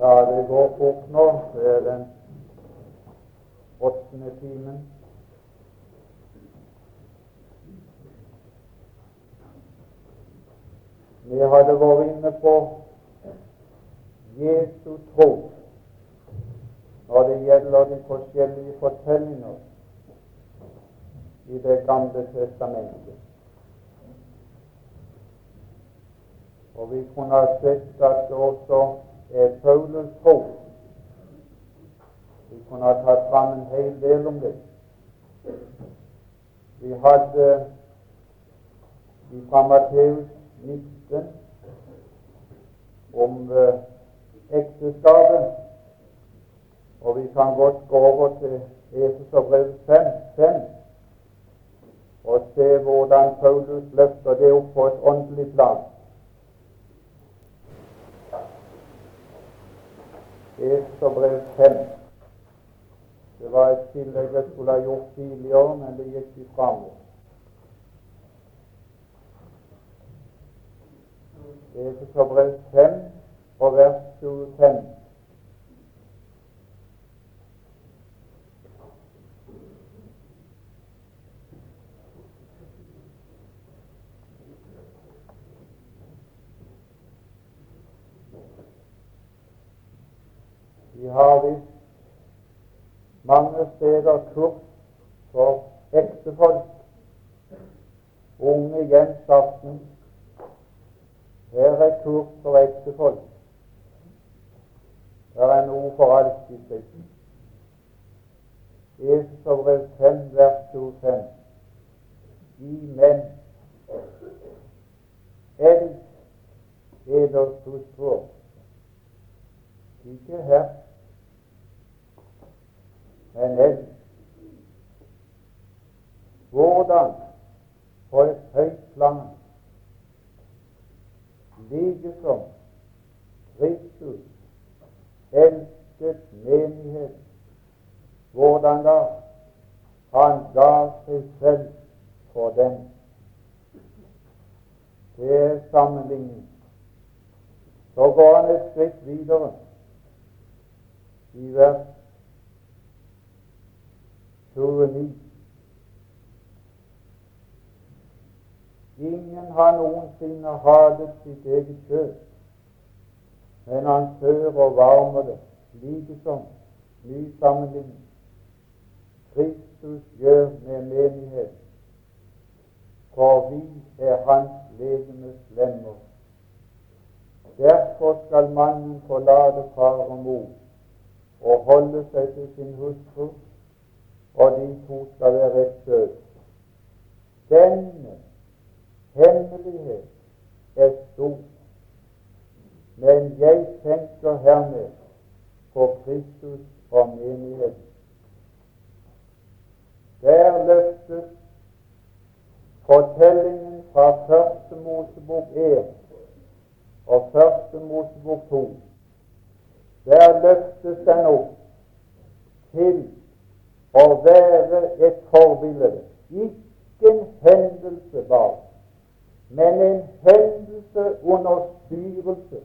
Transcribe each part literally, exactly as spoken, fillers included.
Ja, det går fort nå. Det er den åttende timen. Vi hadde vært inne på Jesu tro når det gjelder de forskjellige fortellinger i Det gamle testamentet. Og vi kunne ha sett at det også er Paulus tro. Vi kunne ha tatt fram en hel del om det. Vi hadde fra Matteus nitten om uh, ekteskapet, og vi kan godt gå over til Efeserbrevet fem og se hvordan Paulus løfter det opp på et åndelig plan. Efeserbrevet fem. Det var et tillegg jeg skulle ha gjort tidligere, men det gikk ikke framover. Efeserbrevet fem og vers tjuefem. Vi har visst mange steder kurs for ektefolk, unge jentaften. Her er kurs for ektefolk. Det er noe for alt i Skriften. Efeserbrevet fem, vers tjuefem. I menn, elsk eders hustruer, ikke her, men elsk. Hvordan? På et høyt plan, like som Kristus elsket menighet. Hvordan da? Han ga seg selv for den. Det er sammenligning. Så går han et skritt videre i vers tjueni. Ingen har noensinne hatet sitt eget kjød, men han fører og varmer det, like som ny sammenligning Kristus gjør med menighet, for vi er hans legemes lemmer. Derfor skal mannen forlate far og mor og holde seg til sin hustru, og de to skal være ett kjød. Denne hemmelighet er stor, men jeg tenker hermed på Kristus og menigheten. Der løftes fortellingen fra Første Mosebok en og Første Mosebok to. Der løftes den opp til å være et forbilde, ikke en hendelse bare, men en hendelse under styrelse.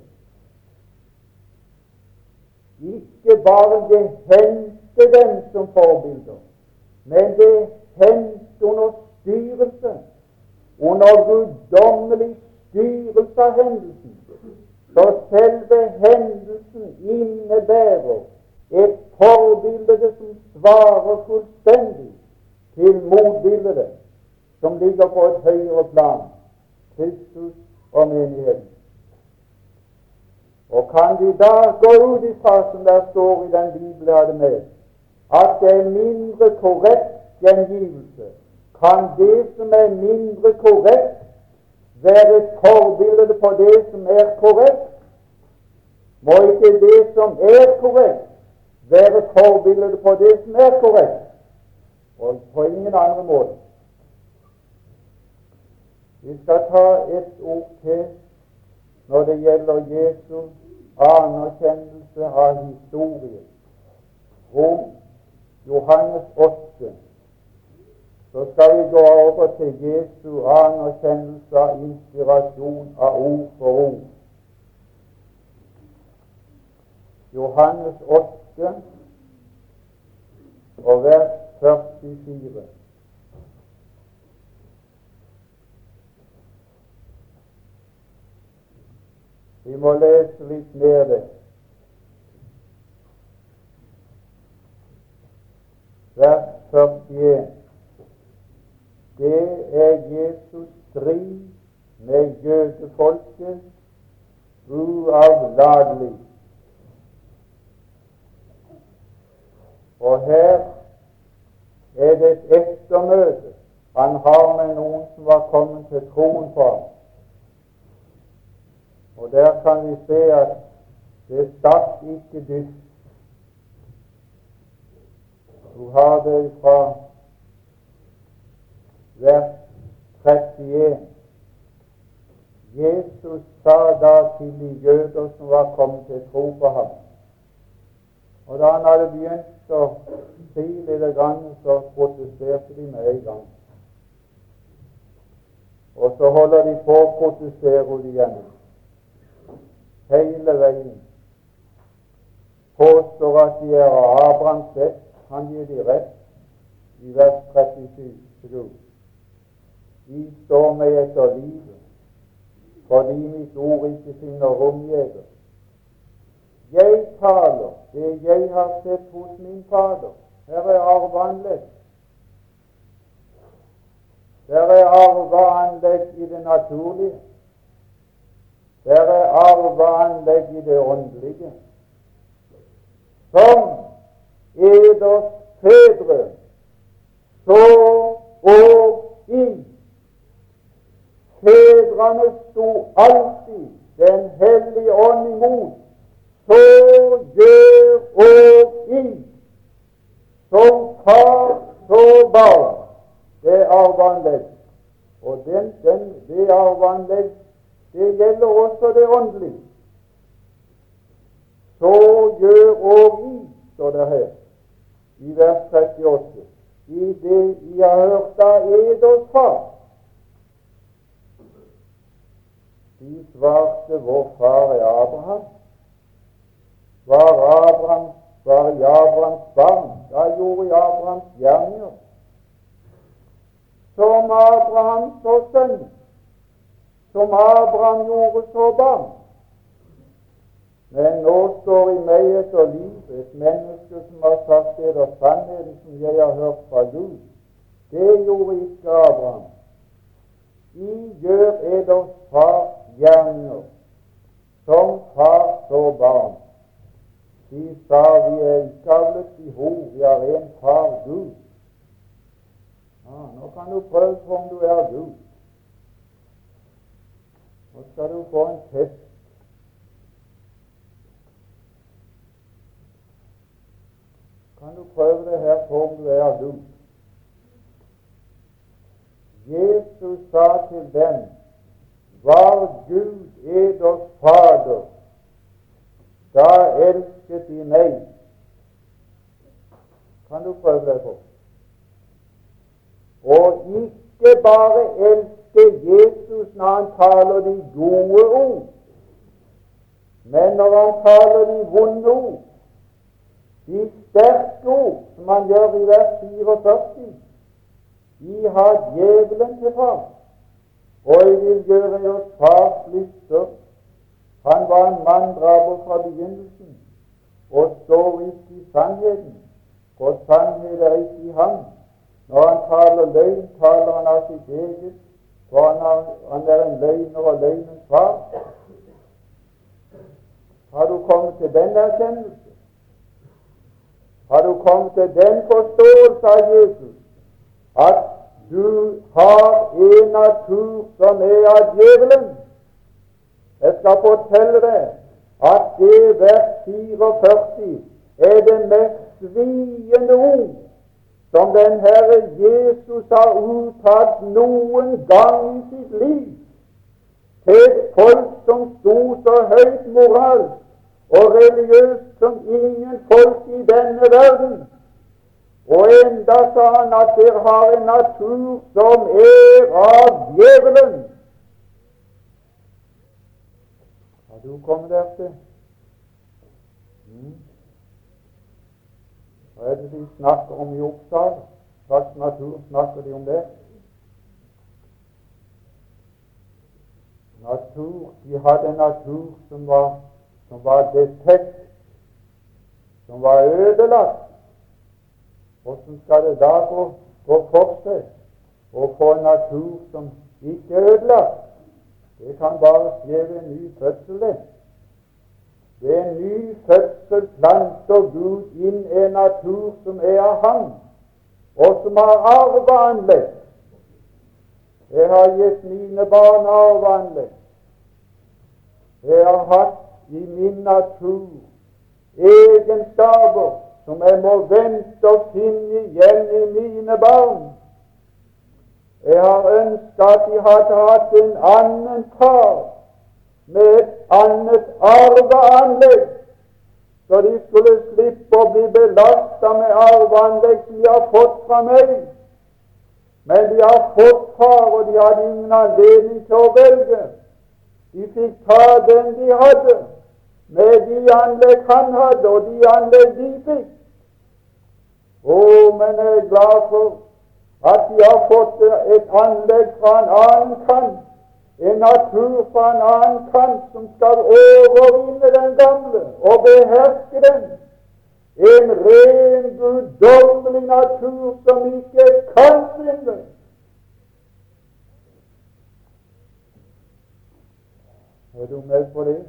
Ikke bare det hendte dem som forbilder, men det hendte under styrelse, under guddommelig styrelse av hendelsen. Så selve hendelsen innebærer et forbilde som svarer fullstendig til motbildet som ligger på et høyere plan, Kristus og menigheten. Og kan vi da gå ut ifra, som der står i den Bibelen jeg hadde med, at det er mindre korrekt gjengivelse, kan det som er mindre korrekt være et forbilde på det som er korrekt? Må ikke det som er korrekt være forbilde på det som er korrekt? Og på ingen andre måte. Vi skal ta et ord til når det gjelder Jesu anerkjennelse av historie. Rom, Johannes åtte. Så skal vi gå over til Jesu anerkjennelse av inspirasjon av ord for ord. Johannes åtte og vers førtifire. Vi må lese litt mer det. Vers førtien. Det er Jesus strid med jødefolket uavlatelig. Og her er det et ettermøte han har med noen som var kommet til troen på ham. Og der kan vi se at det stakk ikke dypt. Du har det fra vers trettien. Jesus sa da til de jøder som var kommet til tro på ham. Og da han hadde begynt å si litt grann, så protesterte de med en gang. Og så holder de på å protestere igjen. Hele veien. Påstår at de er av Abrahams ett. Han gir de rett i vers trettisju. De står meg etter livet, fordi mitt ord ikke finner romgjeder. Jeg taler det jeg har sett hos min Fader. Her er arveanlegg. Der er arveanlegg i det naturlige. Der er arveanlegg i det åndelige. Som eders fedre så og i. Fedrene sto alltid Den hellige ånd imot. Så gjør og i. Som far, så barn. Det er arveanlegg. Og den, den, det arveanlegg, det gjelder også det åndelige. Så gjør og i, står det her, i vers trettiåtte. I det I har hørt av eders far. De svarte, vår far er Abraham. Var Abraham, var i Abrahams barn, da gjorde i Abrahams gjerninger. Som Abraham så sønn, som Abraham gjorde så barn. Men nå står i meg etter liv et menneske som har sagt eder sannheten som jeg har hørt fra Gud. Det gjorde ikke Abraham. I gjør eders far gjerninger, som far så barn. De sa, vi er ikke avlet i ho, vi har en far, Gud. Ja, nå kan du prøve på om du er Gud. Nå skal du få en test. Kan du prøve det her på om du er Gud? Jesus sa til dem, var Gud eders Fader, da elsket de meg. Kan du prøve det på? Og ikke bare elske Jesus når han taler de gode ord, men når han taler de vonde ord, de sterke ord, som han gjør i vers fireogførti. I har djevelen til far, og jeg vil gjøre oss fars lyster. Han var en manndraper fra begynnelsen, og står ikke i sannheten, for sannhet er ikke i ham. Når han taler løgn, taler han av sitt eget, for han er, han er en løgner og løgnens far. Har du kommet til den erkjennelse? Har du kommet til den forståelse av Jesus, at du har en natur som er av djevelen? Jeg skal fortelle deg at det vers fireogførti er det mest sviende ord som den Herre Jesus har uttalt noen gang i sitt liv til et folk som sto så høyt moralsk og religiøst som ingen folk i denne verden. Og enda sa han at dere har en natur som er av djevelen. Har du kommet der til? Mm. Hva er det de snakker om i Oppsal? Hva slags natur snakker de om det? Natur, de hadde en natur som var, som var defekt, som var ødelagt. Hvordan skal det da gå, gå for seg å få en natur som ikke er ødelagt? Det kan bare skje ved en ny fødsel. det. Ved en ny fødsel planter Gud inn en natur som er av Ham, og som har arveanlegg. Jeg har gitt mine barn arveanlegg. Jeg har hatt i min natur egenskaper som jeg må vente og finne igjen i mine barn. Jeg har ønsket at de hadde hatt en annen far med et annet arveanlegg, så de skulle slippe å bli belastet med arveanlegg som de har fått fra meg. Men de har fått far, og de hadde ingen anledning til å velge. De fikk ta den de hadde, med de anlegg han hadde, og de anlegg de fikk. Å, men jeg er glad for at de har fått et anlegg fra en annen kant, en natur fra en annen kant, som skal overvinne den gamle og beherske den. En ren, guddommelig natur som ikke kan synde. Er du med på det?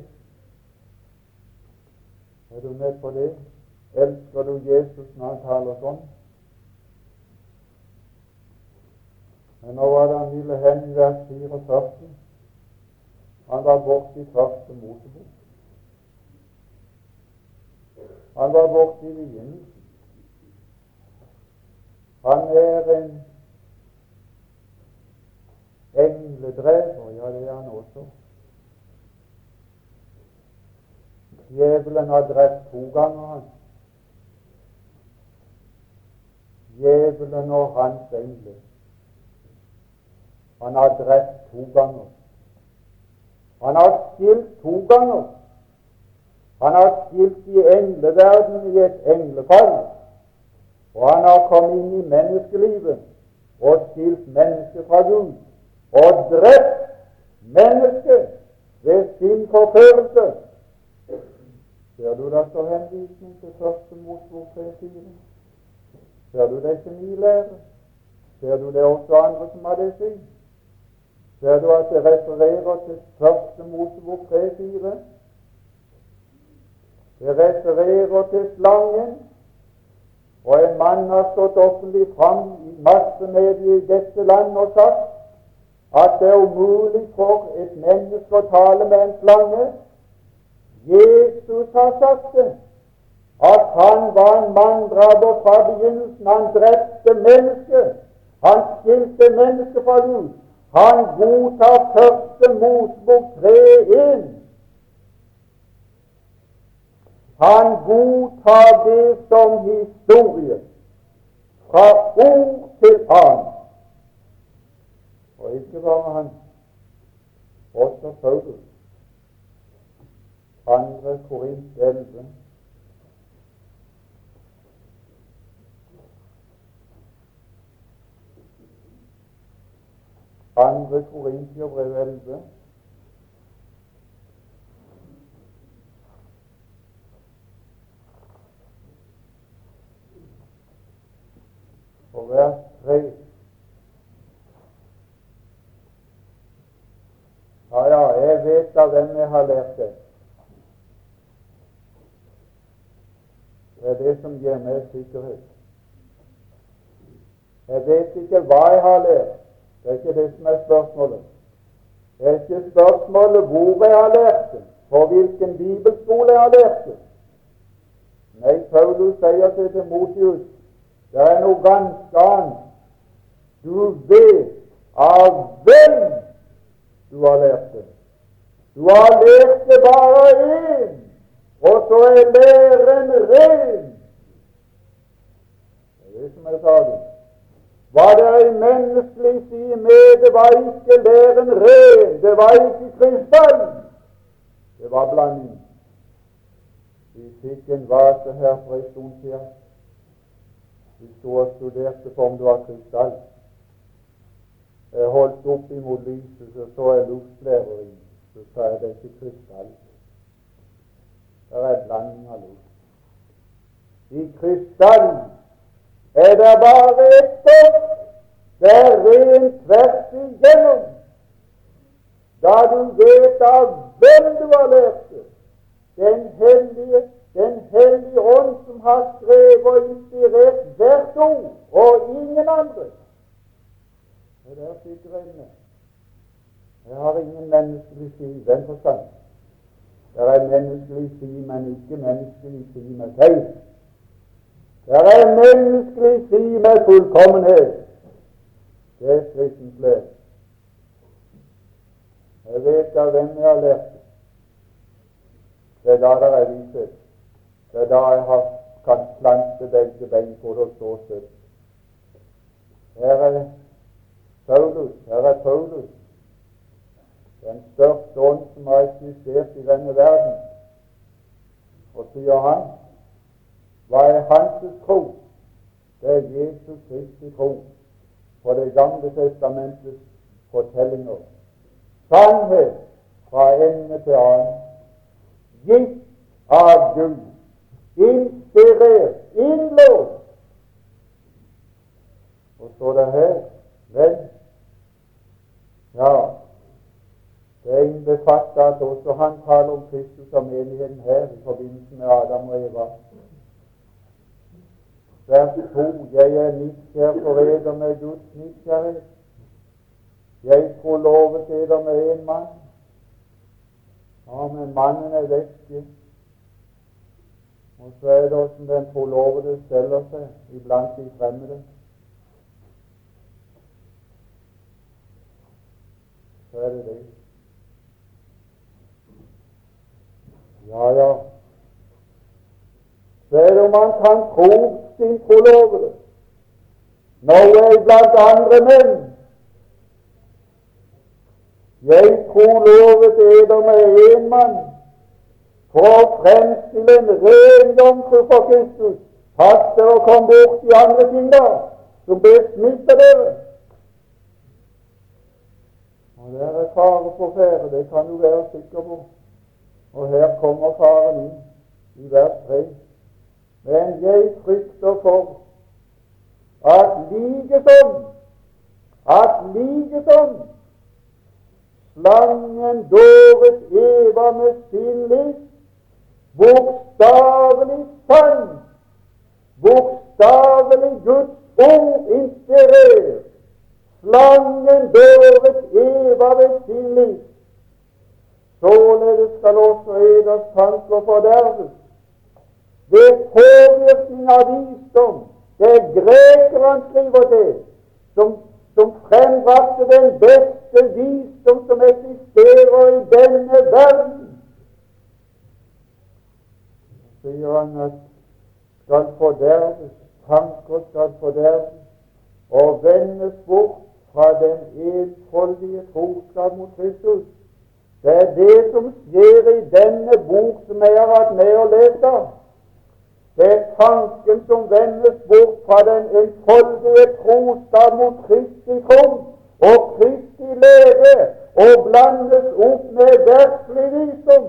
Er du med på det? Elsker du Jesus når han taler sånn? Men nå var det han ville hen i vers fireogførti. Han var borte i første Mosebok. Han var borte i begynnelsen. Han er en engledrever, ja, det er han også. Djevelen har drept to ganger han. Djevelen og hans engler. Han har drept to ganger. Han har skilt to ganger. Han har skilt i engleverdenen i et englefall, og han har kommet inn i menneskelivet og skilt mennesket fra Gud, og drept mennesket ved sin forførelse. Ser du det står henvisning til første Mosebok tre fire? Ser du det ikke ny lære? Ser du det også andre som har det syn? Ser du at det refererer til første Mosebok tre fire? Det refererer til slangen, og en mann har stått offentlig fram i massemedier i dette land og sagt at det er umulig for et menneske å tale med en slange. Jesus har sagt det, at han var en manndraper fra begynnelsen. Han drepte mennesket. Han skilte mennesket fra Gud. Han godtar første Mosebok tre én. Han godtar det som historie fra ord til annet. Og ikke bare han, også Paulus. Andre Korint elleve. Andre Korinterbrev elleve. Og vers tre. Ja, ja, jeg vet av hvem jeg har lært det. Det er det som gir meg sikkerhet. Jeg vet ikke hva jeg har lært. Det er ikke det som er spørsmålet. Det er ikke spørsmålet hvor jeg har lært det, på hvilken bibelskole jeg har lært det. Nei, Paulus sier til Timotius, det er noe ganske annet. Du vet av hvem du har lært det. Du har lært det bare én, og så er læren ren. Det er det som jeg sa det. Hva det er i menneskelig side med, det var ikke læren ren, det var ikke krystall, det var blanding. Vi fikk en vase her for en stund siden. Vi sto og studerte på om det var krystall. Jeg holdt opp imot lyset, så så jeg luftlærer i. Så sa jeg det er ikke krystall. Det er blanding av luft. I krystall er det bare et stoff. Det er rent tvers igjennom. Da du vet av hvem du har lært det, den hellige, den hellige ånd som har skrevet og inspirert hvert ord, og ingen andre. Og der sitter jeg inne. Jeg har ingen menneskelig si, den forstand. Det er menneskelig si, men ikke menneskelig si med feil. Det er menneskelig si med fullkommenhet. Det er Skriftens lære. Jeg vet av hvem jeg har lært det. Det er da det er vishet. Det er da jeg har, kan plante begge bein på det og stå støtt. Her er Paulus, her er Paulus, den største ånd som har eksistert i denne verden. Og sier han, hva er hans tro? Det er Jesus Kristi tro på Det gamle testamentets fortellinger. Sannhet fra ende til annen, gitt av Gud, inspirert, innlåst. Og så det her, vel, ja, det innbefatter at også han taler om Kristus og menigheten her i forbindelse med Adam og Eva. Vers to, jeg er nidkjær forræder med Guds nidkjærhet. Jeg forlovet eder med en mann. Ja, men mannen er vekke. Og så er det hvordan den forlovede steller seg iblant de fremmede. Så er det det. Ja, ja. Så er det om man kan tro sin forlovede. Nå er jeg blant andre menn. Jeg trolovet eder med en mann for å fremstille en ren jomfru for Kristus. Pass dere å komme bort i andre ting da, som besmitter dere. Og det er fare på ferde, det kan du være sikker på. Og her kommer faren inn i vers tre. Men jeg frykter for at likesom, at likesom slangen dåret Eva med sin list, bokstavelig sann, bokstavelig Guds ord inspirerer. Slangen dåret Eva med sin list. Således skal også eders tanker forderves ved påvirkning av visdom. Det er grekeren skriver til, som, som frembrakte den beste visdom som eksisterer i denne verden. Så sier han at skal forderves, tanker skal forderves, og vendes bort fra den enfoldige troskap mot Kristus. Det er det som skjer i denne bok som jeg har vært med og lest av. Det er tanken som vendes bort fra den enfoldige troskap mot Kristi tro og Kristi leve, og blandes opp med verdslig visdom.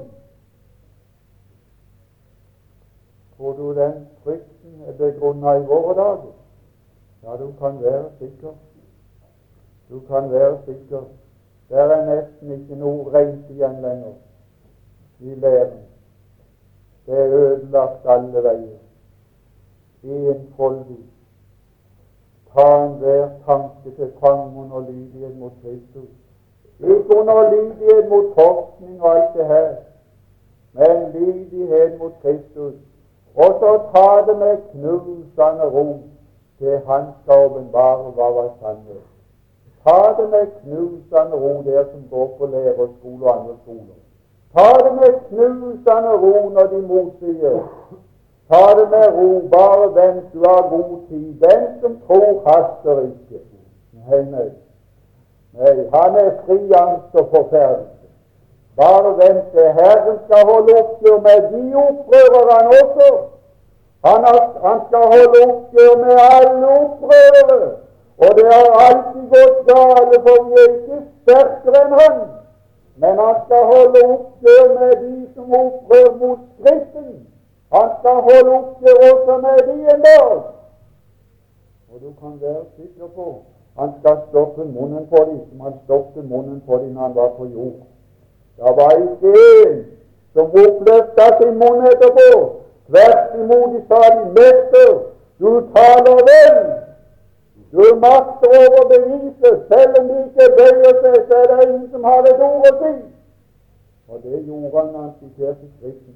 Tror du den frykten er begrunnet i våre dager? Ja, du kan være sikker. Du kan være sikker. Det er nesten ikke noe rent igjen lenger i læren. Det er ødelagt alle veier. Enfoldig. Ta enhver tanke til fange under lydighet mot Kristus. Ikke under lydighet mot forskning og alt det her, men lydighet mot Kristus. Og så ta det med knusende ro til Han skal åpenbare hva var sannhet. Ta det med knusende ro, der som går på lærerskole og andre skoler. Ta det med knusende ro når de motsier. Ta det med ro, bare vent, du har god tid. Den som tror, haster ikke. Nei, nei. Nei, han er fri angst og forferdelse. Bare vent til Herren skal holde oppgjør med de opprørerne også. Han, har, han skal holde oppgjør med alle opprørere. Og det har alltid gått gale, for vi er ikke sterkere enn han. Men han skal holde oppgjør med de som opprør mot Skriften. Han skal holde oppgjør også med de en dag. Og du kan være sikker på han skal stoppe munnen på dem som han stoppet munnen på dem når han var på jord. Det var ikke en som oppløftet sin munn etterpå. Tvert imot de sa de, mester, du taler vel. Du makter over beviset. Selv om de ikke bøyer seg, så er det ingen som har et ord å si. Og det gjorde han når han siterte Skriften.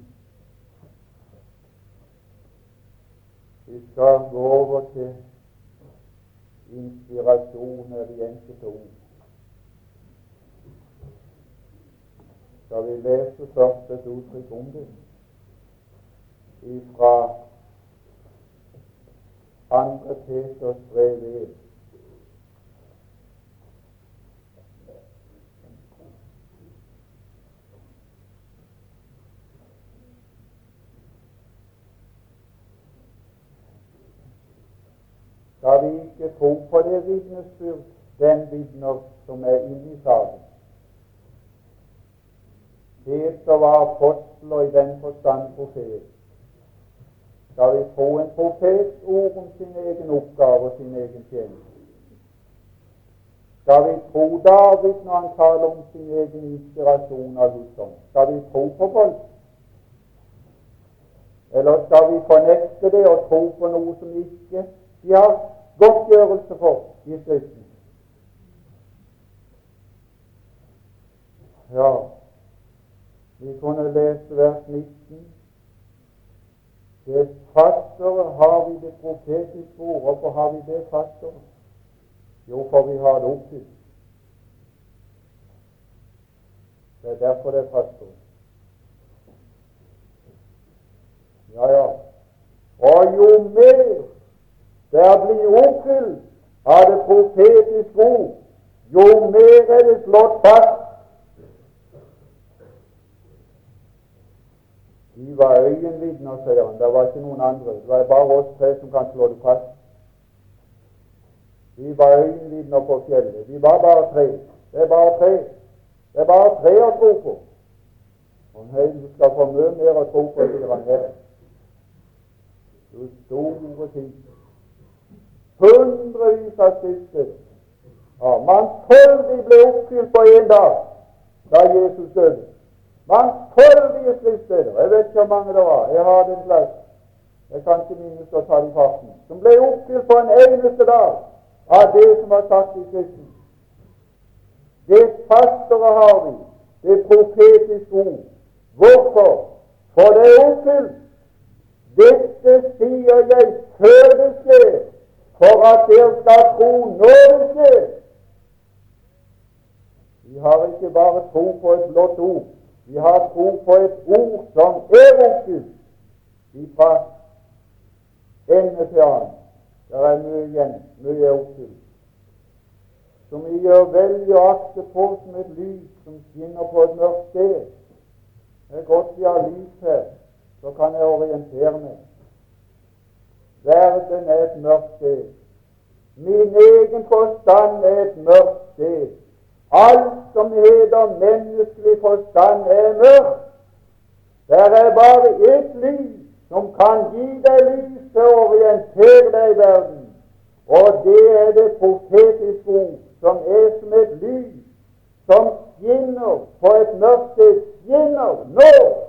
Vi skal gå over til inspirasjon av de enkelte ord. Skal vi lese først et uttrykk om det ifra andre Peters brev ett. Skal vi ikke tro på det vitnesbyrd den vitner som er inne i saken? Peter var apostel og i den forstand profet. Skal vi tro en profets ord om sin egen oppgave og sin egen tjeneste? Skal vi tro David når han taler om sin egen inspirasjon av Guds ånd? Skal vi tro på folk? Eller skal vi fornekte det og tro på noe som ikke de har godtgjørelse for i Skriften? Ja, vi kunne lese vers nitten. Det fastere har vi det profetiske ord. Hvorfor har vi det fastere? Jo, for vi har det oppfylt. Det er derfor det er fastere. Ja, ja. Og jo mer det blir oppfylt av det profetiske ord, jo mer er det slått fast. De var øyenvitner, sier han. Det var ikke noen andre. Det var bare oss tre som kan slå det fast. Vi var øyenvitner på fjellet. Vi var bare tre. Det er bare tre. Det er bare tre å tro på. Og hei, du skal få mye mer å tro på, sier han her. Du store ting. Hundrevis av skrifter. Ja, man følte ble oppfylt på en dag da Jesus døde. Mangfoldige skriftsteder. Jeg vet ikke hvor mange det var. Jeg har den plass. Jeg kan ikke minnes å ta de farten. Som ble oppfylt på en eneste dag av det som var sagt i Skriften. Det fastere har vi, det profetiske ord. Hvorfor? For det er oppfylt. Dette sier jeg før det skjer, for at dere skal tro når det skjer. Vi har ikke bare tro på et blått ord. Vi har tro på et ord som er oppfylt fra ende til annen. Det er mye igjen, mye er oppfylt. Som vi gjør veldig å akte på som et lys som skinner på et mørkt sted. Det er godt vi har lys her, så kan jeg orientere meg. Verden er et mørkt sted. Min egen forstand er et mørkt sted. Alt som heter menneskelig forstand er mørkt. Det er bare ett lys som kan gi deg lys til å orientere deg i verden. Og det er det profetiske ord, som er som et lys som skinner på et mørkt sted. Skinner nå!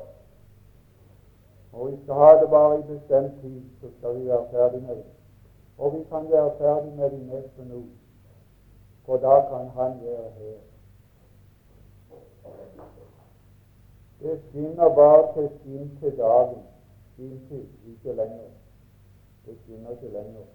Og vi skal ha det bare i bestemt tid, så skal vi være ferdig med det. Og vi kan være ferdig med det neste nå. For da kan han være her. Det skinner bare til skinn til dagen. Skinn til, ikke lenger. Det skinner ikke lenger.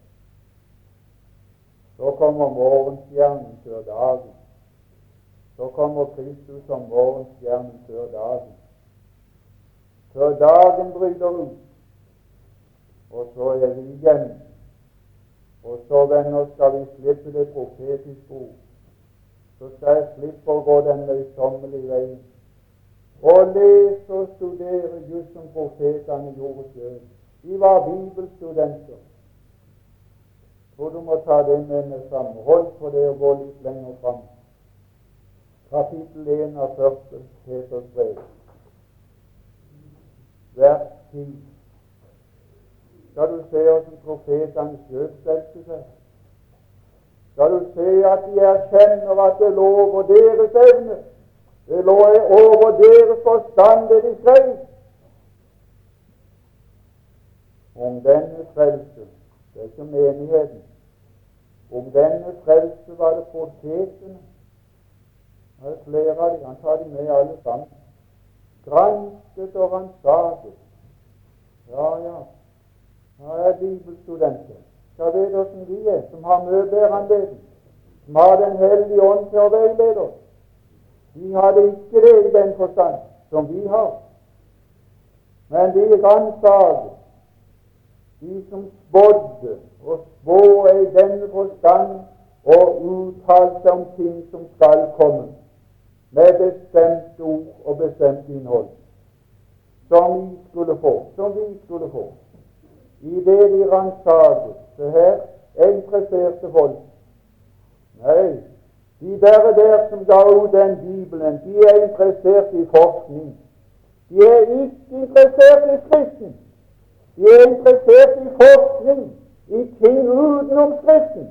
Så kommer morgenstjernen før dagen. Så kommer Kristus som morgenstjernen før dagen. Før dagen bryter ut. Og så er vi igjen. Og så, venner, skal vi slippe det profetiske ord. Så skal jeg slippe å gå den løysommelige veien. og lese og studere just som profetene gjorde selv. De var bibelstudenter. Og du må ta det med meg sammen. Hold på det og gå litt lenger fram. Kapittel en av første Peters brev. Vers ti. Skal du se hvordan profetene selv stelte seg? Skal du se at de erkjenner at det lå over deres evne, det lå over deres forstand det de skrev? Om denne frelse, det er ikke menigheten, om denne frelse var det profetene. Det er flere av dem, han tar dem med alle sammen. Gransket og ransaket. Ja, ja. Her er bibelstudenter. Skal vite hvordan de er, som har mye bedre anledning, som har Den hellige ånd til å veilede oss. De hadde ikke det i den forstand som vi har. Men de ransaket, de som spådde og spå i denne forstand og uttalte om ting som skal komme, med bestemt ord og bestemt innhold, som vi skulle få, som vi skulle få. I det de ransaket, så her er interesserte folk. Nei, de der, der som ga ut den Bibelen, de er interessert i forskning. De er ikke interessert i Skriften. De er interessert i forskning, i ting utenom Skriften.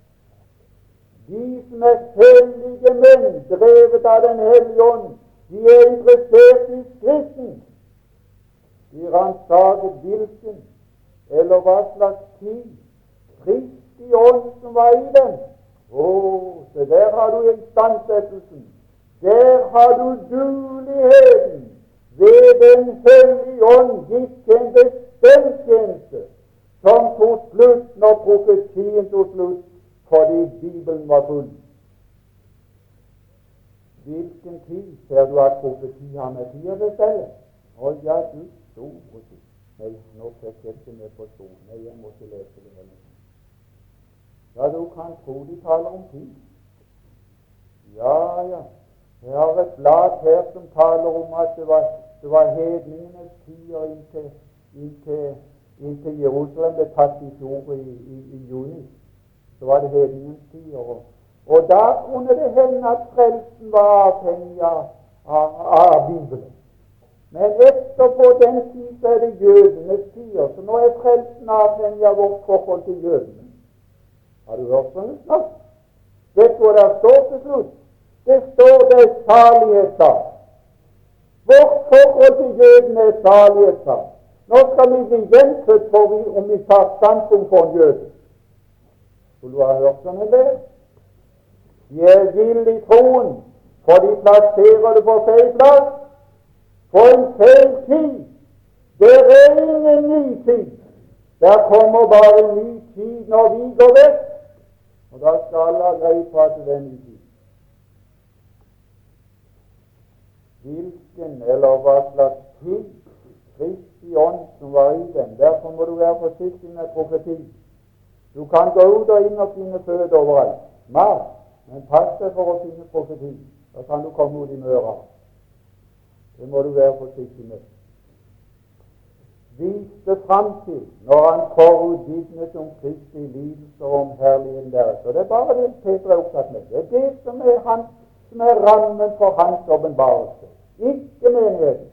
De som er hellige menn, drevet av Den hellige ånd, de er interessert i Skriften. De ransaket hvilken, eller hva slags tid, Kristi ånd som var i dem. Å, så der har du instandsettelsen. Der har du duligheten ved Den hellige ånd gitt til en bestemt tjeneste, som tog slutt når profetien tog slutt, fordi Bibelen var full. Hvilken tid ser du at profeti har med tid å bestelle? Å ja, du store tid. Nei, nå fikk jeg ikke med på stol. Nei, jeg må ikke lese det heller. Ja, du kan tro de taler om tid. Ja, ja. Jeg har et blad her som taler om at det var, det var hedningenes tider inntil, inntil, inntil Jerusalem ble tatt i fjor i, i, i juni. Så var det hedningens tider. Og, og da kunne det hende at frelsen var avhengig av, av, av Bibelen. Men etterpå den tid så er det jødenes tider, så nå er frelsen avhengig av vårt forhold til jødene. Har du hørt sånn snart? Vet du hva det står til slutt? Det står det er salighetssak. Vårt forhold til jødene er salighetssak. Nå skal vi bli gjenfødt for vi, om vi tar standpunkt for en jøde. Skulle du ha hørt sånn en del? De er vill i troen, for de plasserer det på feil plass. For en feil tid. Det er ingen ny tid. Der kommer bare en ny tid når vi går vekk. Og da skal alle ha greie på at det er en ny tid. Hvilken eller hva slags tid Kristi ånd som var i dem. Derfor må du være forsiktig med profeti. Du kan gå ut og inn og finne føde overalt. Mas, men pass deg for å finne profeti. Da kan du komme ut i møra. Det må du være forsiktig med. Viste fram til når han forutgivnet om Kristi lidelser og om herligheten deres. Og det er bare det Peter er opptatt med. Det er det som er, han, som er rammen for hans åpenbarelse. Ikke menigheten.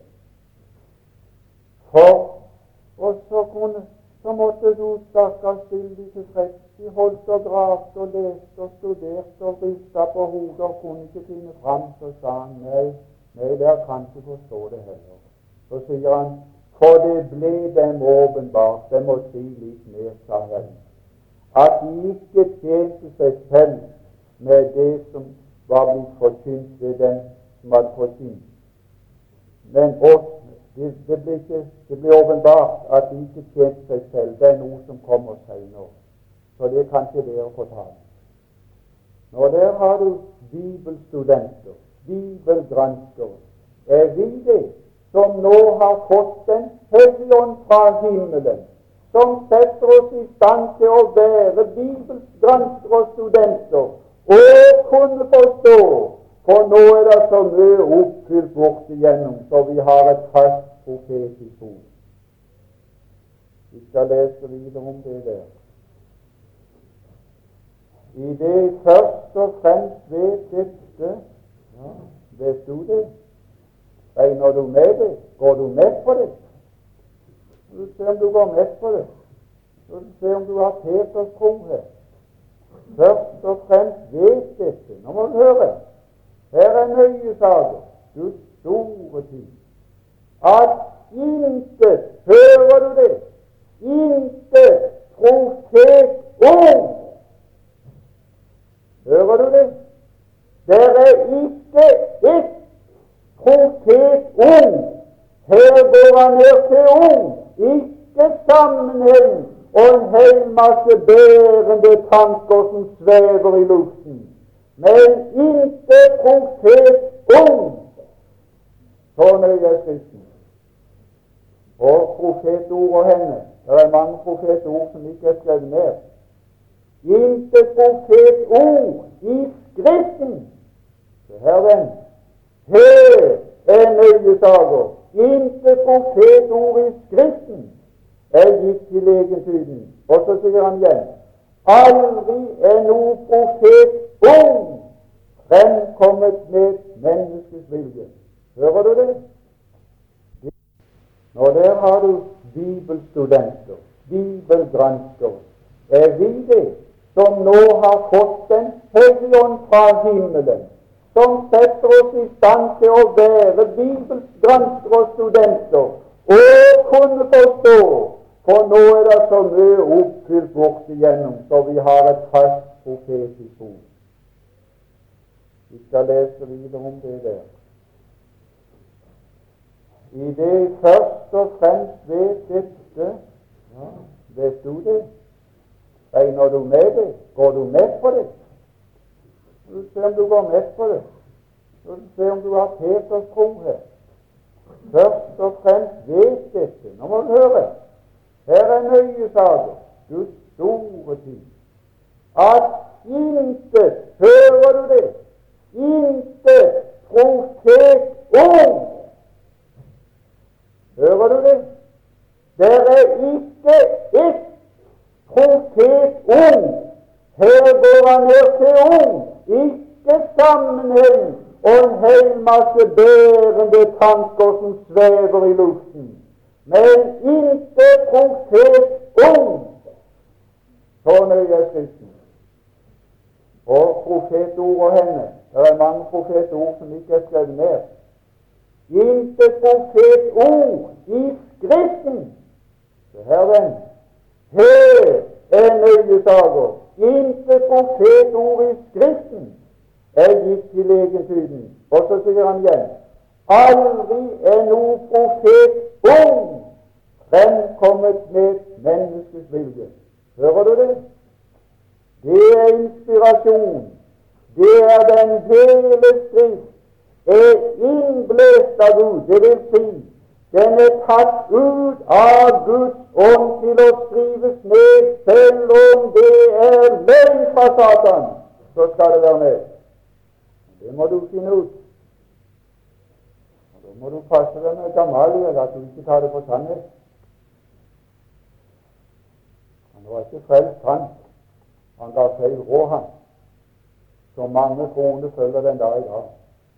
For og så, kunne, så måtte du stakkars stille deg til freds. De holdt og gravde og leste og studerte og ristet på hodet og kunne ikke finne fram. Så sa han nei, nei, der kan ikke forstå det heller. Så sier han, for det ble dem åpenbart, det må si litt mer, sa Herren, at de ikke tjente seg selv med det som var blitt forkynt ved dem som hadde forkynt. Men oss, det, det ble ikke, det ble åpenbart at de ikke tjente seg selv. Det er noe som kommer senere. Så det kan ikke dere fortale. Nå der har du bibelstudenter, bibelgranskere. Er vi det som nå har fått Den hellige ånd fra himmelen, som setter oss i stand til å være bibelgranskere og studenter, og kunne forstå For nå er det så mye oppfylt borte igjennom, så vi har et fast profetisk ord. Vi skal lese videre om det der. I det først og fremst ved dette, ja, vet du det? Regner du med det? Går du med på det? Du ser om du går med på det. Du ser om du har Peters tro her. Først og fremst ved dette. Nå må du høre. Her er nøye saker. Guds store tid. At intet, hører du det? Intet profetord. Hører du det? Det er ikke et profetord. Her går han ned til ord. Ikke sammenheng og en hel masse bærende tanker som svever i luften. Men ikke profetord. Så nøye er Skriften. Og profetord og henne. Det er mange profetord som ikke er skrevet ned. Ikke profetord i Skriften. Se her, venn. Her er nøye saker. Ikke profetord i Skriften er gitt til egentyden. Og så sier han igjen, aldri er noe profetord fremkommet med menneskets vilje. Hører du det? Nå der har du bibelstudenter, bibelgranskere. Er vi det som nå har fått Den hellige ånd fra himmelen, som setter oss i stand til å være bibelgranskere og studenter, og kunne forstå, for nå er det så mye oppfylt bort igjennom, så vi har et fast profetisk ord. Vi skal lese videre om det der. I det først og fremst ved dette, ja, vet du det? Regner du med det? Går du med på det? Du ser om du går med på det. Du ser om du har Peters tro her. Først og fremst ved dette. Nå må du høre. Her er nøye saker. Guds store tid. At intet, hører du det? Intet profetord. Hører du det? Det er ikke et profetord. Her går han ned til ord. Ikke sammenheng og en hel masse bærende tanker som svever i luften. Men ikke profetord. Så nøye er Skriften. Og profetord og henne. Det er mange profetord som ikke er skrevet ned. Ikke profetord i Skriften. Se her, venn. Her er nøye saker. Ikke profetord i Skriften er gitt til egentyden. Og så sier han igjen, aldri er noe profetord fremkommet med menneskets vilje. Hører du det? Det er inspirasjon. Det er den hele Skrift. Er innblåst av Gud. Det vil si, den er tatt ut av Guds ånd til å skrives ned, selv om det er løgn fra Satan, så skal det være med. Det må du finne ut. Da må du passe deg med Gamaliel, at du ikke tar det på sannhet. Han var ikke frelst, han. Han ga feil råd, han. Så mange kroner følger den dag i dag.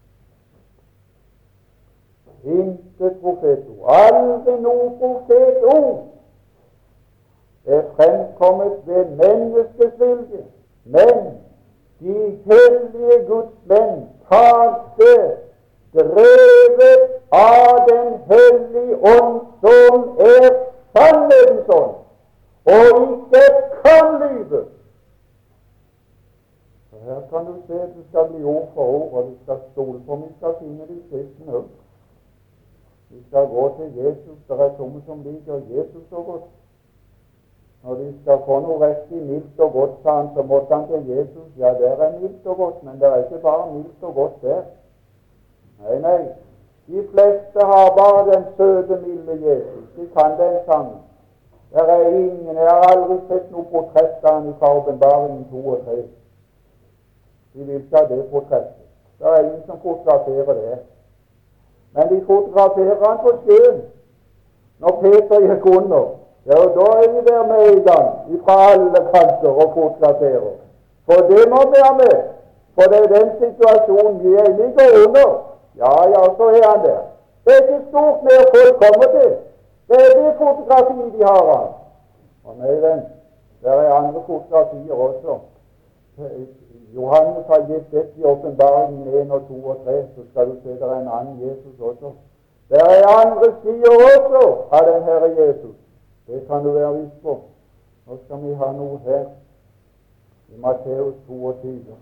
Intet profetord, aldri noe profetord er fremkommet ved menneskets vilje, men de hellige Guds menn talte drevet av den hellige ånd, som er sannhetens ånd, og ikke kan lyve. Så her kan du se at du skal bli ord for ord, og du skal stole på om vi skal finne det i Skriften også. Vi skal gå til Jesus. Det er somme som liker Jesus så godt. Når de skal få noe riktig mildt og godt, sa han, så måtte han til Jesus. Ja, der er mildt og godt, men det er ikke bare mildt og godt der. Nei, nei. De fleste har bare den søte, milde Jesus. De kan den sangen. Der er ingen, jeg har aldri sett noe portrett av han i Åpenbaringen to og tre. De vil ikke ha det portrettet. Det er ingen som fotograferer det. Men de fotograferer han på sjøen. Når Peter gikk under, ja, da er vi der med en gang, fra alle kanter og fotograferer. For det må vi ha med. For det er den situasjonen vi er inne i, går under. Ja, ja, så er han der. Det er ikke stort mer folk kommer til. Det er det fotografi de har av. Og nei, venn, der er andre fotografier også. Johannes har gitt dette i åpenbaringen en og to og tre, så skal du se der er en annen Jesus også. Der er andre sider også av den Herre Jesus. Det kan du være viss på. Nå skal vi ha noe her i Matteus toogtyve.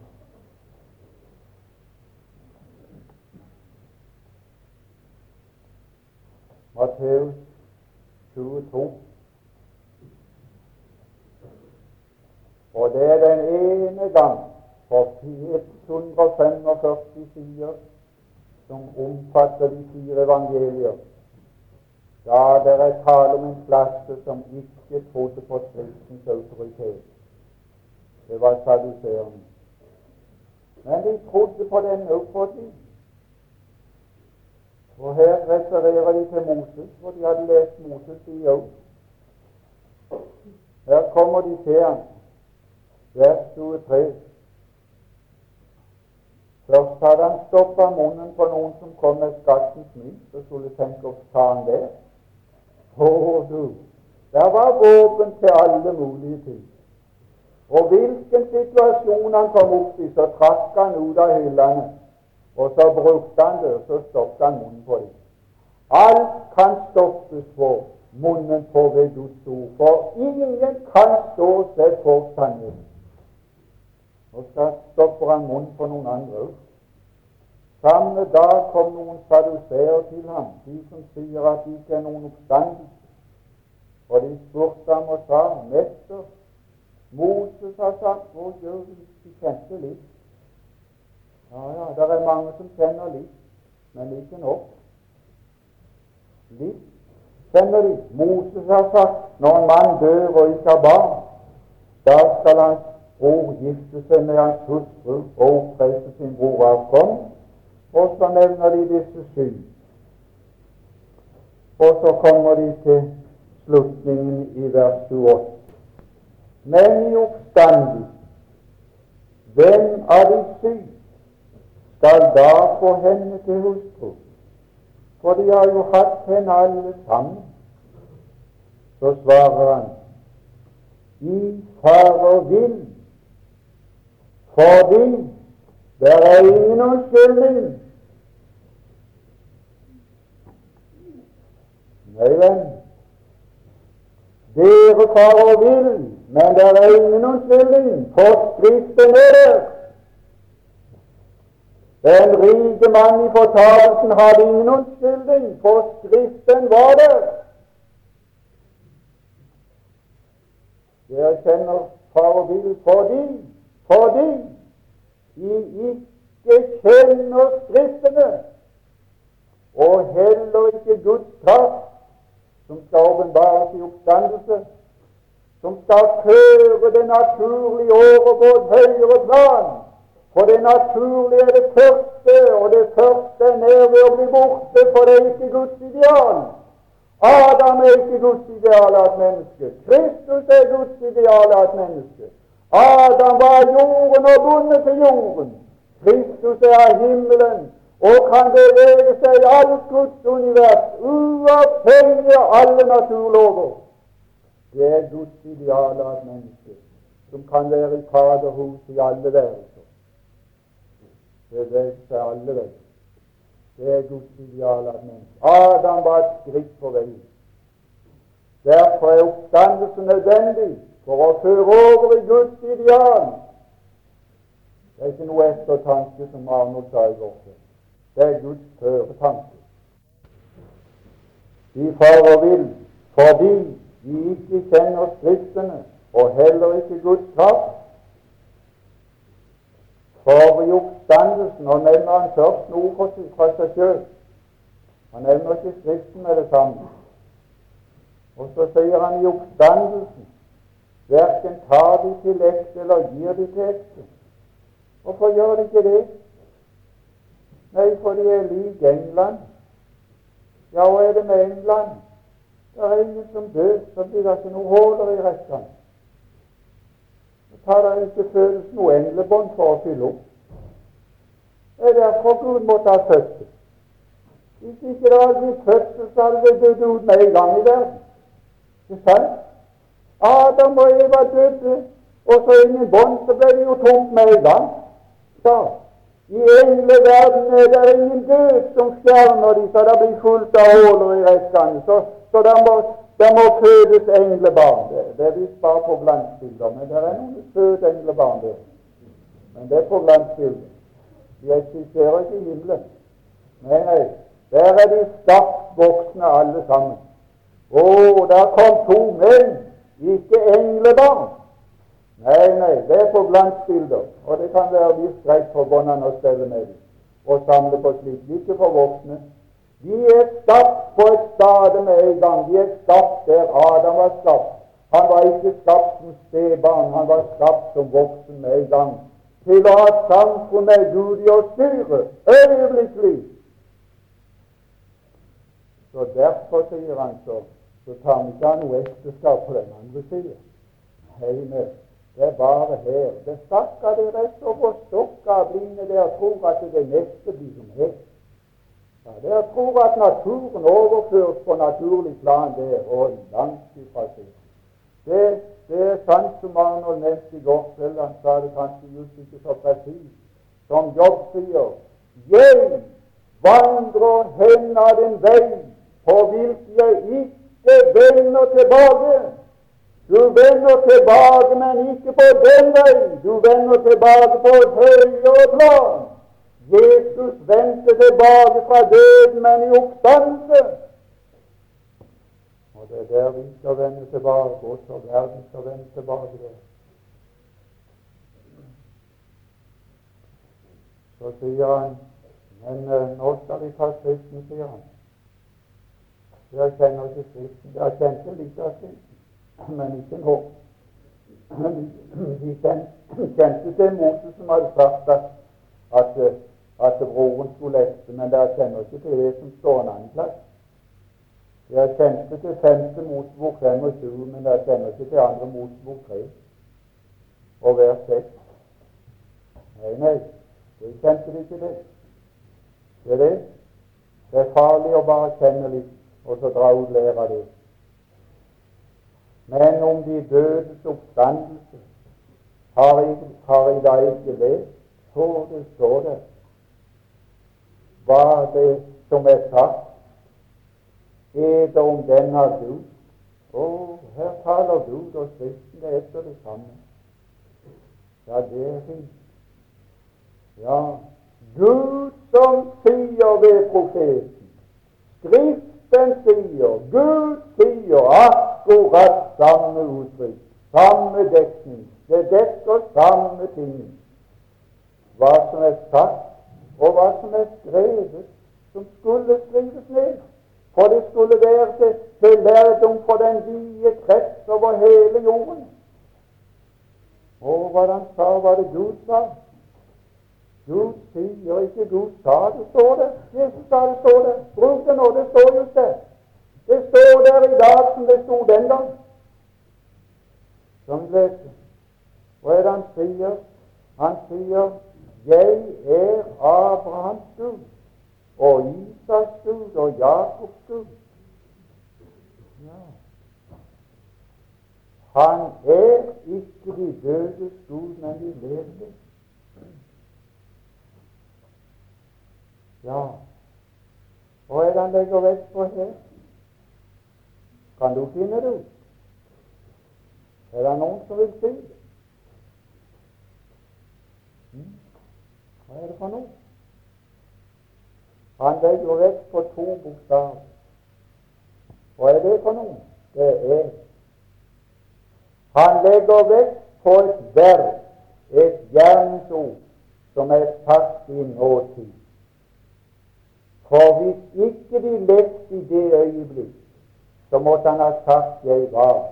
Matteus tjueto. Og det er den ene gang på ett hundre og femogfyrre sider som omfatter de fire evangelier, da det er tale om en klasse som ikke trodde på Skriftens autoritet. Det var saduserene. Men de trodde på den oppfatning. Og her refererer de til Moses, for de hadde lest Moses i år. Her kommer de til ham. Vers tjuetre. Først hadde han stoppet munnen på noen som kom med skattens mynt, så skulle tenke å ta han der. Å du, der var våpen til alle mulige ting. Og hvilken situasjon han kom opp i, så trakk han ut av hyllene, og så brukte han det, og så stoppet han munnen på dem. Alt kan stoppes for munnen på ved Guds ord, for ingen kan stå seg for sannheten. Og så stopper han munnen på noen andre. Samme dag kom noen saduseere til ham, de som sier at de ikke er noen oppstandelse. Og de spurte ham og sa, Mester, Moses har sagt, hvor gjør vi? De kjente litt. Ja, ja, det er mange som kjenner litt, men ikke nok. Litt kjenner de. Moses har sagt, når en mann dør og ikke har barn, da skal hans bror gifte seg med hans hustru og oppreise sin bror avkom. Og så nevner de disse syv. Og så kommer de til slutningen i vers tjueåtte. Men i oppstandelse, hvem av de syv skal da få henne til hustru? For de har jo hatt henne alle sammen. Så svarer han, I Fader vil, fordi det er ingen unnskyldning. Nei, venn, dere farer vil, men det er ingen unnskyldning, for Skriften er der. Den rike mann i fortalelsen hadde ingen unnskyldning, for Skriften var der. Dere kjenner farer vil fordi, fordi de ikke kjenner Skriftene, og heller ikke Guds kraft, som skal åpenbares i oppstandelse, som skal føre det naturlige over på et høyere plan. For det naturlige er det første, og det første er nær ved å bli borte, for det er ikke Guds ideal. Adam er ikke Guds ideal av et menneske. Kristus er Guds ideal av et menneske. Adam var jorden og bundet til jorden. Kristus er av himmelen og kan bevege seg i alt Guds univers, uavhengig av alle naturlover. Det er Guds ideal av et menneske, som kan være i faderhus i alle værelser. Bevege seg alle veier. Det er Guds ideal av et menneske. Adam var et skritt på vei. Derfor er oppstandelsen nødvendig for å føre over i Guds ideal. Det er ikke noe ettertanke, som Arnold sa i går. Det er Guds føretanke. De farer vil, fordi de ikke kjenner Skriftene, og heller ikke Guds kraft. For i oppstandelsen, og nevner han først noe fra seg selv. Han nevner ikke Skriften med det samme. Og så sier han i oppstandelsen, hverken tar de til ekte eller gir de til ekte. Hvorfor gjør de ikke det? Nei, for de er lik England. Ja, hva er det med England? Det er ingen som dør, så blir det ikke noe huller i rekkene. Det tar det ikke føles noe englebånd for å fylle opp. Det er derfor Gud måtte ha fødsel. Hvis ikke det hadde blitt fødsel, så hadde det dødd ut med en gang i verden. Det er sant? Adam og Eva døde, og så ingen bånd, så ble det jo tomt med en gang. Ja, i engleverden er det ingen død som stjerner de, så det blir fullt av huller i rekkene. Så, så det må, det må fødes englebarn. Det, det er visst bare på glansbilder, men det er noen født englebarn der. Men det er på glansbilder. De eksisterer ikke i himmelen. Nei, nei, der er de sterkt voksne alle sammen. Å, der kom to menn, ikke englebarn. Nei, nei, det er på glansbilder, og det kan være visst greit for båndene å stelle med dem, og samle på slikt, ikke for voksne. De er skapt på et stade med en gang. De er skapt der Adam var skapt. Han var ikke skapt som stebarn, han var skapt som voksen med en gang, til å ha samfunn med Gud i å styre, øyeblikkelig. Så derfor, sier han, så, så tar vi ikke av noe ekteskap på den andre siden. Hei, nei. Det er bare her. Det stakkar det rett over stokka blinde der tror at det neste blir som her. Ja, der tror at naturen overføres på naturlig plan der, og langt ifra seg. Det, det er sant som Arnold nevnte i går kveld, han sa det kanskje just ikke så presis, som Jobb sier, jeg vandrer hen av den vei på hvilken jeg ikke vender tilbake. Du vender tilbake, men ikke på den vei. Du vender tilbake på et høyere plan. Jesus vendte tilbake fra døden, men i oppstandelse. Og det er der vi skal vende tilbake, også verden skal vende tilbake der. Så sier han, men uh, nå skal vi ta Skriften, sier han. Jeg kjenner ikke Skriften. Jeg kjente litt av Skriften, men ikke nå. De kjente til Moses som hadde sagt at, at, at broren skulle lette, men dere kjenner ikke til det som står en annen plass. Dere kjente til femte Mosebok femogtjue, men dere kjenner ikke til andre Mosebok tre og vers seks. Nei, nei, det kjente de ikke det. Det er det. Det er farlig å bare kjenne litt, og så dra ut lære av det. Men om de dødes oppstandelse har jeg, har jeg da ikke lest, så det står det hva det som er sagt, er det om den av Gud. Å, her taler Gud, og Skriften er etter det samme. Ja, det er fint. Ja, Gud som sier ved profeten, Skriften sier, Gud sier akkurat samme uttrykk, samme dekning. Det dekker samme ting. Hva som er sagt, og hva som er skrevet, som skulle skrives ned. For det skulle være til, til lærdom for den vide krets over hele jorden. Og hva han sa, var det Gud sa? Gud sier ikke Gud sa, det står det. Jesus sa, det står det. Bruk det nå, det står just det. Det står der i dag som det stod den gang. Som leser. Hva er det han sier? Han sier, jeg er Abrahams Gud, og Isaks Gud, og Jakobs Gud. Ja. Han er ikke de dødes Gud, men de levende. Ja, hva er det han legger vekt på her? Kan du finne det ut? Er det noen som vil si det? Hmm? Hva er det for noe? Han legger vekt på to bokstaver. Hva er det for noe? Det er han legger vekt på et verb, et gjerningsord, som er satt i nåtid. For hvis ikke de lette i det øyeblikk, så måtte han ha sagt 'jeg var'.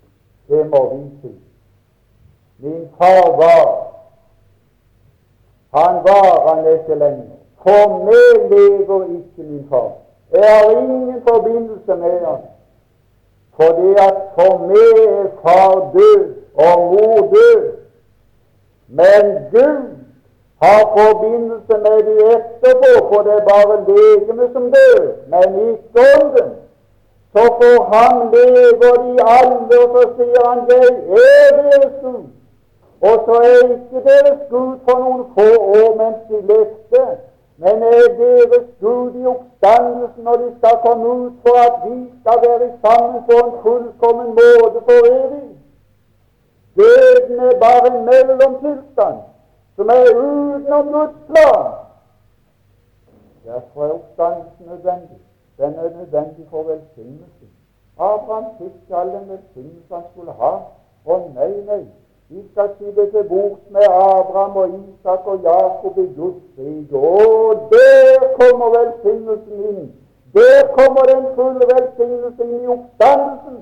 Det må vi si. Min far var. Han varer ikke lenger. For meg lever ikke min far. Jeg har ingen forbindelse med han. Fordi at for meg er far død og mor død. Men Gud har forbindelse med de etterpå, for det er bare legemet som dør, men ikke ånden. Så for ham lever de alle, og så sier han, jeg er deres Gud. Og så er ikke deres Gud for noen få år mens de levde, men er deres Gud i oppstandelsen når de skal komme ut for at vi skal være sammen på en fullkommen måte for evig. Døden er bare en mellomtilstand som er utenom Guds plan. Derfor er oppstandelsen nødvendig. Den er nødvendig for velsignelse. Abraham fikk all den velsignelse han skulle ha. Og nei, nei, vi skal sitte til bords med Abraham og Isak og Jakob i Guds rike. Og der kommer velsignelsen inn. Der kommer den fulle velsignelsen inn i oppstandelsen.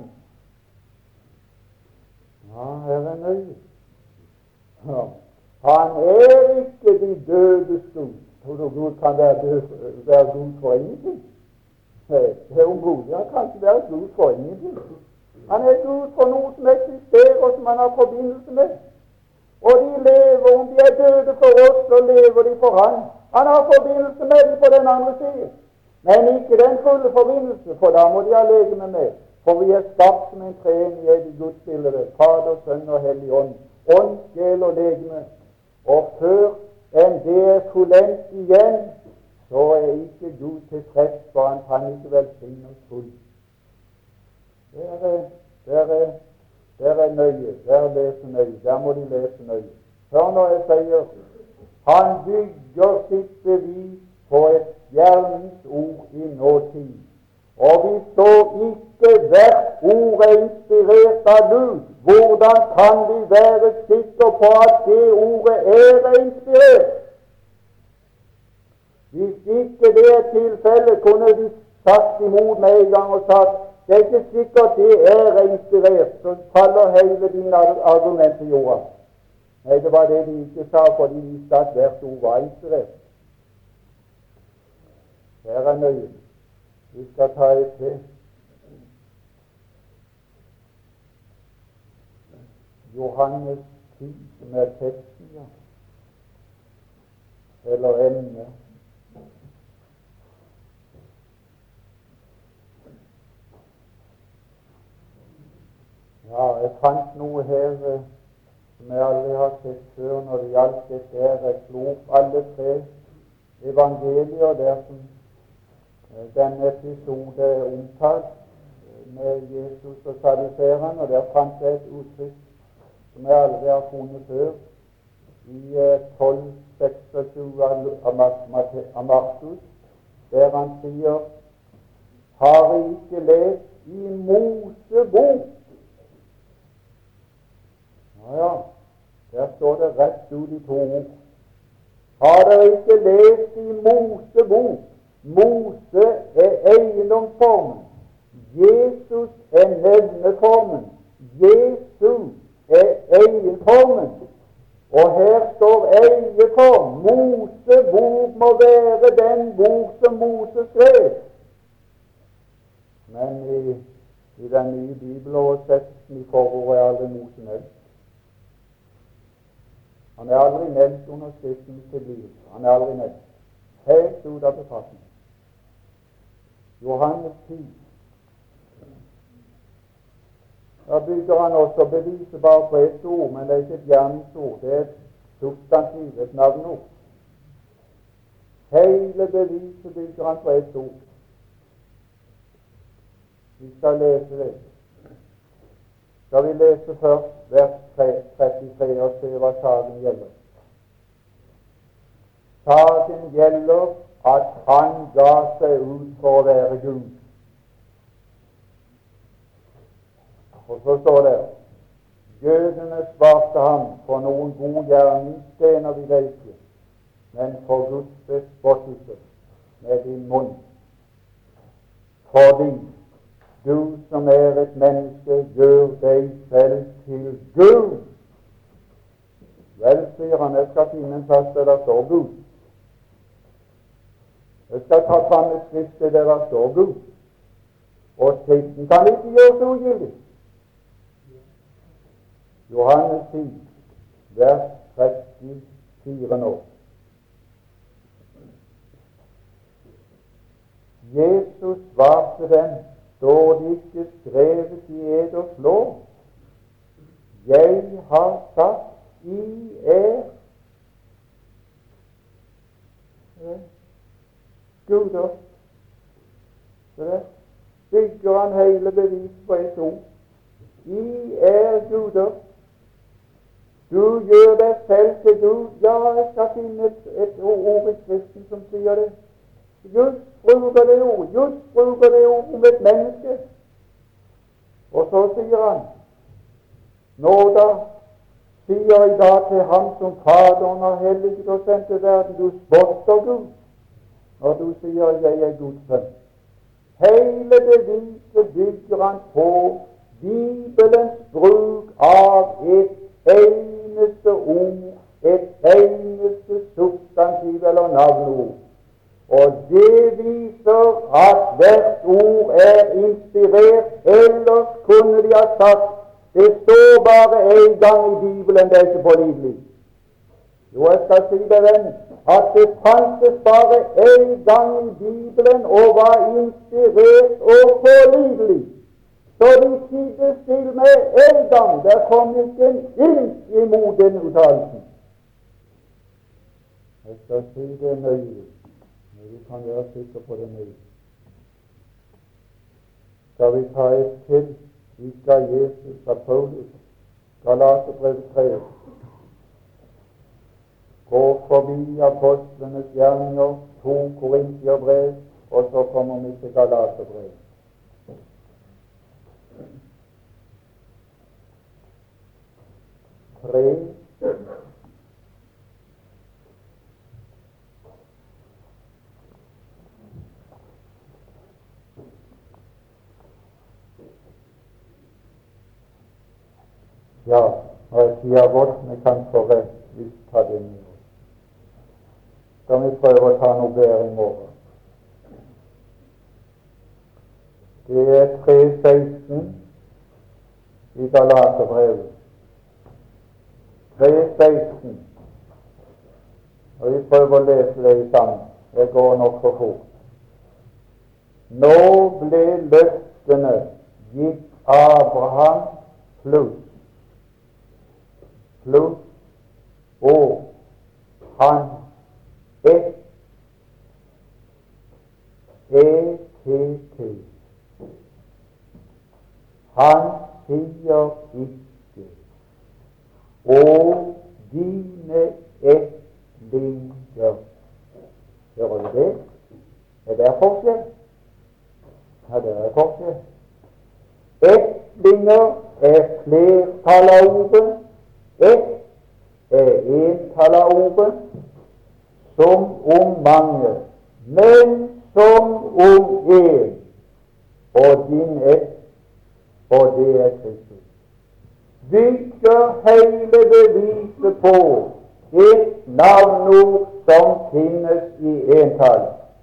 Ja, her er nøye. Ja. Han er ikke de dødes Gud. Tror du Gud kan være, død, være Gud for ingenting? Det er umulig. Han kan ikke være Gud for ingenting. Han er Gud for noe som eksisterer, og som han har forbindelse med. Og de lever, om de er døde for oss, så lever de for han. Han har forbindelse med dem på den andre siden. Men ikke den fulle forbindelse, for da må de ha legeme med. For vi er skapt som en treenighet i Guds bilde, Fader, Sønn og Hellig Ånd. Ånd, sjel og legeme. Og før enn det er fullendt igjen, så er ikke Gud tilfreds, for han kan ikke velsigne oss fullt. Der er, der er, der er nøye, der leser nøye, der må de lese nøye. Hør når jeg sier, han bygger sitt bevis på et gjerningsord i nåtid. Og hvis så ikke hvert ord er inspirert av Gud, hvordan kan vi være sikre på at det ordet er inspirert? Hvis ikke det er tilfellet, kunne de sagt imot med en gang og sagt, det er ikke sikkert det er inspirert, så faller hele din argument til jorda. Nei, det var det de ikke sa, for de visste at hvert ord var inspirert. Her er nøye. Vi skal ta et til. Johannes ti, som er teksten, ja. Eller emne. Ja, jeg fant noe her eh, som jeg aldri har sett før når det gjaldt dette her. Jeg slo opp alle tre evangelier der som eh, denne episode er omtalt eh, med Jesus og saduserene, og der fant jeg et uttrykk som jeg aldri har funnet før i eh, tolv seksogtjue av Markus, der han sier, har jeg ikke lest i Mosebok? Ja, ja, der står det rett ut i to ord. Har dere ikke lest i Mosebok? Mose er eiendomsformen. Jesus er nevneformen. Jesus er eieformen. Og her står eieform. Mosebok må være den bok som Mose skrev. Men i, i den nye bibeloversettelsen i forordet er aldri Mose nevnt. Han er aldri nevnt under skriftens tilblivelse. Han er aldri nevnt. Helt ut av befatning. Johannes ti. Da bygger han også beviset bare på ett ord, men det er ikke et gjerningsord. Det er et substantiv, et navnord. Hele beviset bygger han på ett ord. Vi skal lese det. Skal vi lese først vers trettitre og se hva saken gjelder. Saken gjelder at han ga seg ut for å være Gud. Og så står det, jødene svarte ham, for noen god gjerning tjener vi deg ikke, men for Guds bespottelse med din munn. Fordi du som er et menneske, gjør deg selv til Gud. Vel, sier han, jeg skal finne en plass der det står Gud. Jeg skal ta fram et skrift der det står Gud. Og Skriften kan ikke gjøres ugyldig. Johannes ti, vers trettifire nå. Jesus svarte dem, står det ikke skrevet i eders lov? Jeg har sagt i er guder. Så det bygger han hele bevis på et ord. I er guder. Du gjør deg selv til Gud. Ja, jeg skal finne et, et ord i Skriften som sier det. Just bruker det ord. Just bruker det ord om et menneske. Og så sier han, nå da sier i dag til ham som Faderen har helliget og sendt til verden, du spotter Gud, når du sier jeg er Guds sønn. Hele beviset bygger han på Bibelens bruk av et eneste ord, et eneste substantiv eller navnord. Og det viser at hvert ord er inspirert, ellers kunne de ha sagt det står bare en gang i Bibelen, det er ikke pålitelig. Jo, jeg skal si deg, venn, at det fantes bare en gang i Bibelen og var inspirert og pålitelig. Så de tidde stille med en gang. Der kom ikke en ild imot den uttalelsen. Jeg skal si det nøye. Vi kan være sikre på det nøye. Skal vi ta et til? Vi skal Jesus fra Paulus, Galaterbrevet tre. Gå forbi apostlenes gjerninger, to Korinterbrev, og så kommer vi til Galaterbrevet. Tre. Ja, nå er tida gått, vi kan få rett hvis ta det med. Skal vi prøve å ta noe bedre i morgen. Det er tre seksten i Galaterbrevet. tre seksten. Og vi prøver å lese det sammen. Det går nok for fort. Nå ble løftene gitt Abraham pluss pluss og han ett ett. Han sier ikke og dine ettlinger. Hører du det? Er det forskjell? Ja, det er forskjell. Ettlinger er flertall av ordet. Ett er entall av ordet, som om mange, men som om en, og din ett, og det er Kristus. Bygger hele beviset på et navnord som finnes i entall.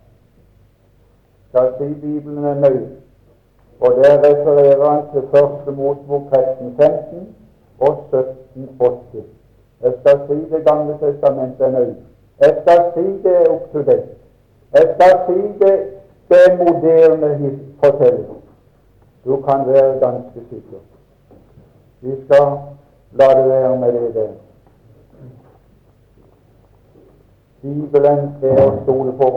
Skal si Bibelen er nøye, og der refererer han til første Mosebok tretten femten og sytten åtte. Jeg skal si Det gamle testamentet er nøye. Jeg skal si det opp til det. Jeg skal si det det moderne fortelling. Du kan være ganske sikker. Vi skal la det være med det der. Bibelen er å stole på.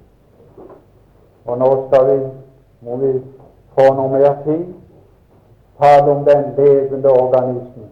Og nå skal vi, må vi få noe mer tid, tale om den levende organismen.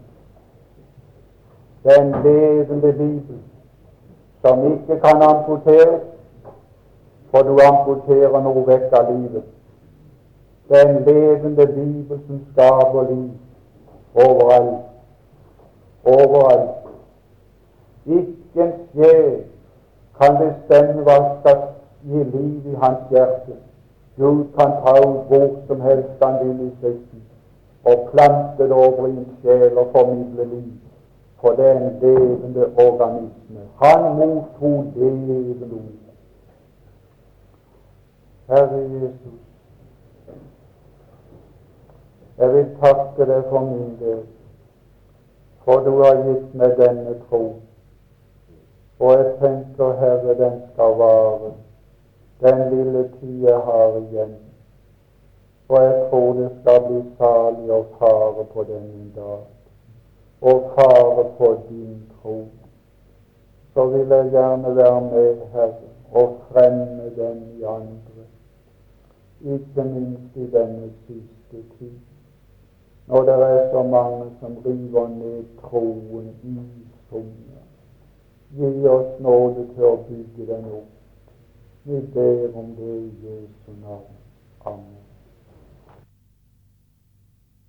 Den levende Bibel, som ikke kan amputeres, for du amputerer noe vekk av livet. Den levende Bibel som skaper liv overalt. Overalt. Ikke en sjel kan bestemme hva skal gi liv i hans hjerte. Gud kan ta ut hvor som helst han vil i Skriften og plante det over i en sjel og formidle liv. for det er en levende organisme. Han mottok levende ord. Herre Jesus, jeg vil takke deg for min del, for du har gitt meg denne tro. Og jeg tenker, Herre, den skal vare den lille tid jeg har igjen. Og jeg tror det skal bli salig å fare på denne dag, og fare på din tro. Så vil jeg gjerne være med, Herre, og fremme den i andre, ikke minst i denne siste tid, når det er så mange som river ned troen i sommer. Gi oss nåde til å bygge den opp. Vi ber om det i Jesu navn. Amen.